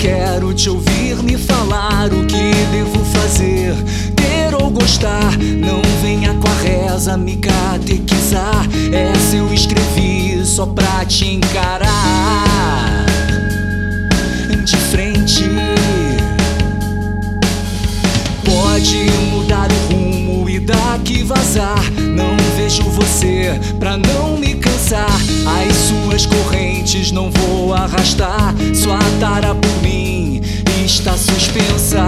quero te ouvir me falar o que devo fazer, ter ou gostar. Não venha com a reza me catequizar. Essa eu escrevi só pra te encarar de frente. Pode mudar o rumo e daqui vazar. Não vejo você pra não me cansar. As suas correntes não vou arrastar. Sua tara por mim está suspensa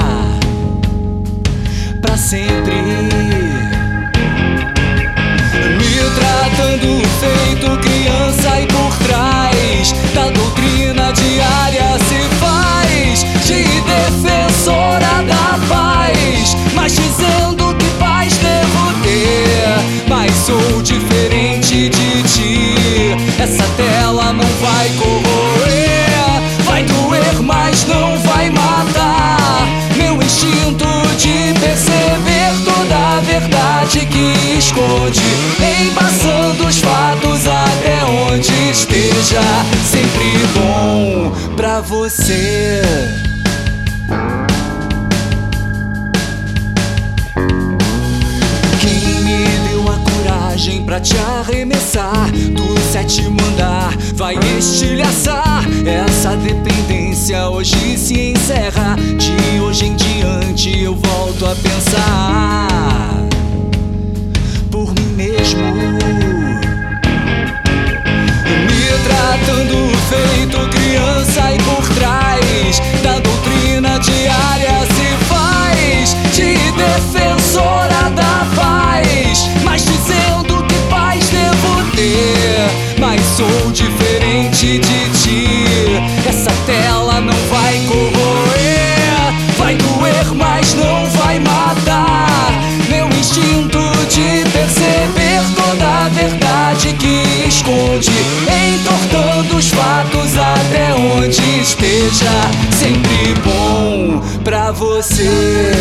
pra sempre. Me tratando feito criança e por trás da doutrina diária se faz de defensora da paz, mas dizendo que paz devo ter. Mas sou diferente de ti. Essa tela não vai corroer, vai doer, mas não vai matar. Meu instinto de perceber toda a verdade que esconde, embaçando os fatos até onde esteja. Sempre bom pra você. Pra te arremessar do sétimo andar, vai estilhaçar. Essa dependência hoje se encerra. De hoje em diante eu volto a pensar por mim mesmo. Me tratando feito criança e por trás da doutrina diária se faz de defensora da paz, mas dizendo mas sou diferente de ti. Essa tela não vai corroer, vai doer, mas não vai matar. Meu instinto de perceber toda a verdade que esconde, entortando os fatos até onde esteja. Sempre bom pra você.